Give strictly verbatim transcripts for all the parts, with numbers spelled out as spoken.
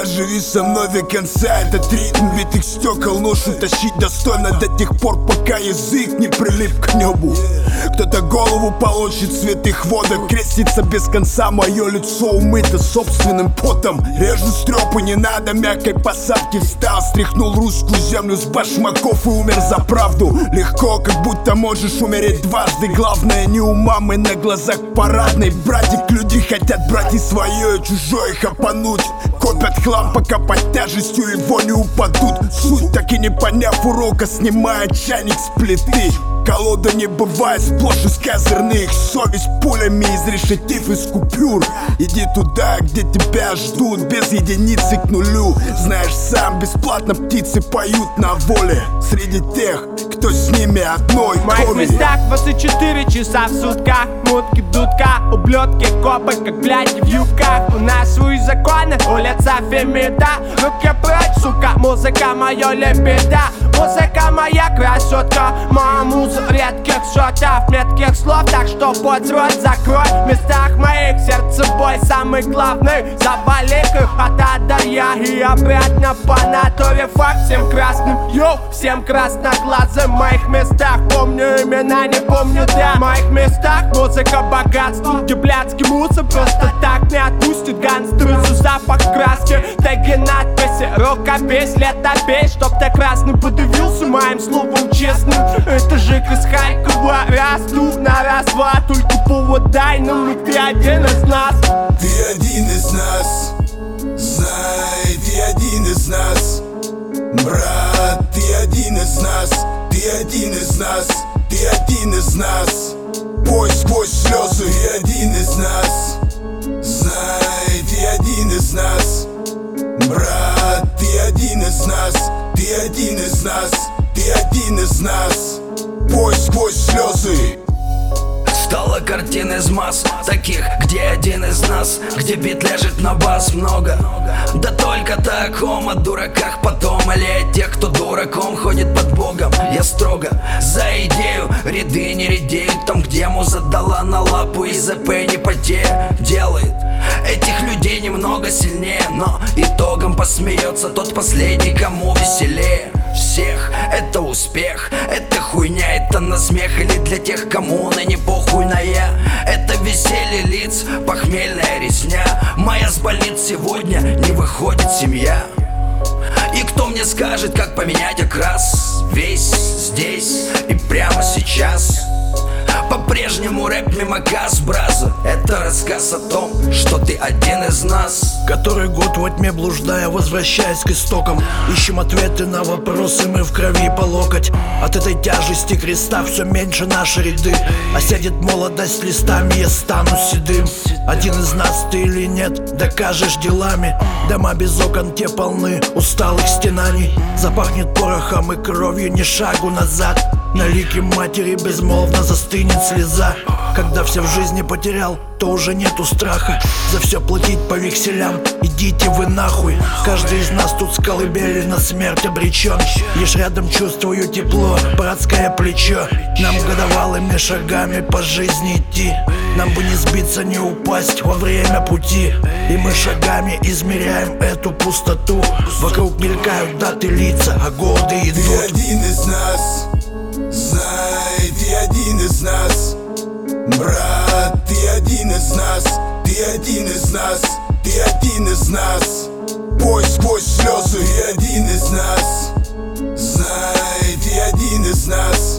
живи со мной до конца. Этот ритм битых стекол, ношу тащить достойно до тех пор, пока язык не прилип к небу. Кто-то голову получит в святых водах, крестится без конца, мое лицо умыто собственным потом. Режу стрёпы, не надо мягкой посадки. Встал, стряхнул русскую землю с башмаков и умер за правду. Легко, как будто можешь умереть дважды. Главное не у мамы на глазах парадной. Братик, люди хотят брать и свое, и чужое хапануть. Копят хлам, пока под тяжестью его не упадут. Суть, так и не поняв урока, снимает чайник с плиты. Колода не бывает сплошь из козырных. Совесть пулями из решетив, из купюр. Иди туда, где тебя ждут, без единицы к нулю. Знаешь сам, бесплатно птицы поют на воле. Среди тех, кто с ними одной в моих крови. местах двадцать четыре часа в сутках. Мутки, дудка, ублюдки, копы, как бляди в юбках. У нас свои законы, улица Фемида. Руки прочь, сука, музыка моя лебеда. Музыка моя красотка, моя муза редких шотов, метких слов, так что под рот закрой. В местах моих сердце бой самый главный. Заболек их от ада я и обратно по натуре. Факт всем красным, йоу, всем красноглазым. В моих местах помню имена, не помню да. В моих местах музыка богатства, где блядский мусор просто так не отпустит. Гангстеры, запах краски, теги, надписи, рукопись, летопись, чтоб ты красным подивился моим словом честным. Это же из Харькова, расту на раз-два. Только повод дай нам, и ты один из нас. Ты один из нас, знай, ты один из нас. Брат, ты один из нас, ты один из нас, ты один из нас. Бой сквозь слезы, ты один из нас. Знай, ты один из нас. Брат, ты один из нас, ты один из нас, ты один из нас. Бой сквозь слезы. Стала картин из масс таких, где один из нас, где бит лежит на бас много. Да только таком о дураках потом, или о тех, кто дураком ходит под Богом. Я строго за идею, ряды не редеют. Там, где муза дала на лапу и ЗП не потея делает этих людей немного сильнее, но итогом посмеется тот последний, кому веселее всех. Это успех, это хуйня, это насмех. Или для тех, кому на не похуйная. Это веселье лиц, похмельная резня. Моя с больниц сегодня не выходит семья. И кто мне скажет, как поменять окрас? Весь здесь и прямо сейчас. По-прежнему рэп мимо газ, браза. Это рассказ о том, что ты один из нас. Который год во тьме блуждая, возвращаясь к истокам, ищем ответы на вопросы, мы в крови по локоть. От этой тяжести креста все меньше наши ряды. Осядет молодость листами, я стану седым. Один из нас ты или нет, докажешь делами. Дома без окон, те полны усталых стенаний. Запахнет порохом и кровью, ни шагу назад. На лике матери безмолвно застынет слеза. Когда все в жизни потерял, то уже нету страха за все платить по векселям. Идите вы нахуй. Каждый из нас тут с колыбели на смерть обречен. Лишь рядом чувствую тепло, братское плечо. Нам годовалыми шагами по жизни идти. Нам бы не сбиться, не упасть во время пути. И мы шагами измеряем эту пустоту. Вокруг мелькают даты, лица, а годы идут. Ты один из нас, знай, ты один из нас. Брат, ты один из нас, ты один из нас, ты один из нас. Бой сквозь слезы, ты один из нас. Знай, ты один из нас.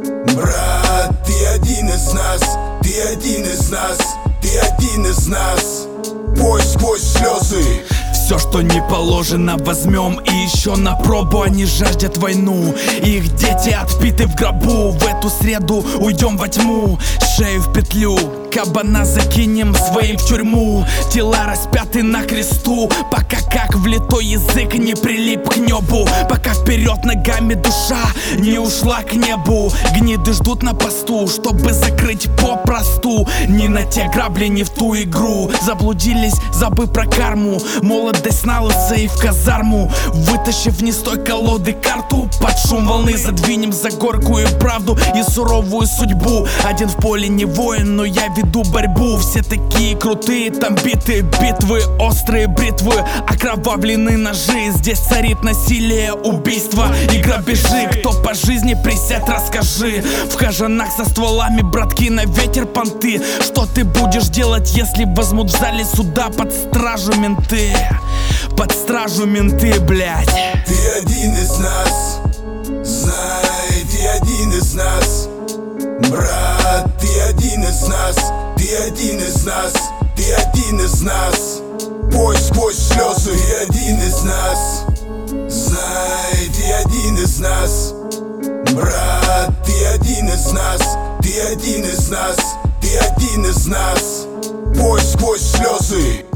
Брат, ты один из нас, ты один из нас, ты один из нас. Бой сквозь слезы. Все, что не положено, возьмем и еще на пробу. Они жаждут войну, их дети отпиты в гробу. В эту среду уйдем во тьму, шею в петлю, кабана закинем своим в тюрьму. Тела распяты на кресту, пока как влитой язык не прилип к небу. Пока вперед ногами душа не ушла к небу. Гниды ждут на посту, чтобы закрыть попросту. Не на те грабли, не в ту игру. Заблудились, забыв про карму. Молодость на лысо и в казарму. Вытащив не с той колоды карту, под шум волны задвинем за горькую правду и суровую судьбу. Один в поле не воин, но я веду борьбу. Все такие крутые, там биты, битвы, острые бритвы. А окровавлены ножи. Здесь царит насилие, убийство и грабежи. Кто по жизни присядь, расскажи. В кожанах со стволами, братки, на ветер понты. Что ты будешь делать, если возьмут в зале суда под стражу менты? Под стражу менты, блядь. Ты один из нас, знай, ты один из нас. Брат, ты один из нас, ты один из нас, ты один из нас. Бой сквозь слезы, ты один из нас. Знай, ты один из нас. Брат, ты один из нас, ты один из нас, ты один из нас. Бой сквозь слезы.